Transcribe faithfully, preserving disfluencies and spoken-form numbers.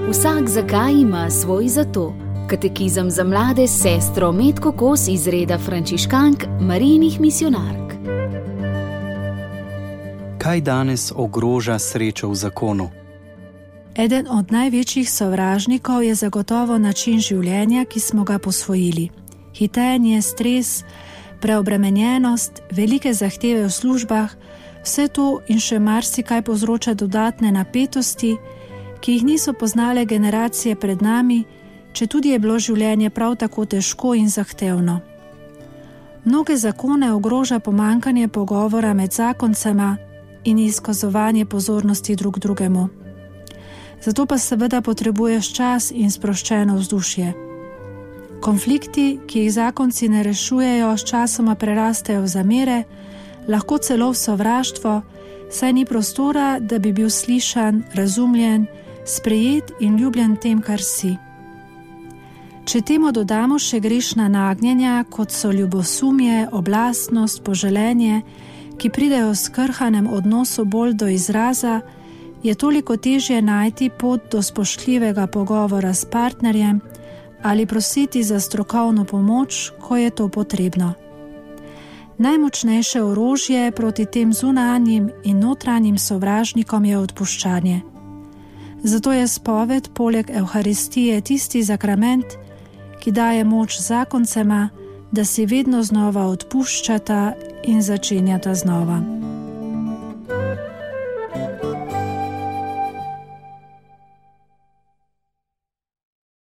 Vsak zakaj ima svoj zato. Katekizem za mlade s sestro Metko Kos iz reda frančiškank Marijinih misijonark. Kaj danes ogroža srečo v zakonu? Eden od največjih sovražnikov je zagotovo način življenja, ki smo ga posvojili. Hitenje, stres, preobremenjenost, velike zahteve v službah, vse to in še marsikaj povzroča dodatne napetosti, ki jih niso poznale generacije pred nami, četudi je bilo življenje prav tako težko in zahtevno. Mnoge zakone ogroža pomanjkanje pogovora med zakoncema in izkazovanje pozornosti drug drugemu. Zato pa seveda potrebuješ čas in sproščeno vzdušje. Konflikti, ki jih zakonci ne rešujejo, s časoma prerastejo v zamere, lahko celo v sovraštvo, saj ni prostora, da bi bil slišan, razumljen, sprejet in ljubljen tem, kar si. Če temu dodamo še grešna nagnjenja, kot so ljubosumje, oblastnost, poželenje, ki pridejo s krhanem odnosu bolj do izraza, je toliko težje najti pot do spoštljivega pogovora s partnerjem ali prositi za strokovno pomoč, ko je to potrebno. Najmočnejše orožje proti tem zunanjim in notranjim sovražnikom je odpuščanje. Zato je spoved poleg Evharistije tisti zakrament, ki daje moč zakoncema, da si vedno znova odpuščata in začenjata znova.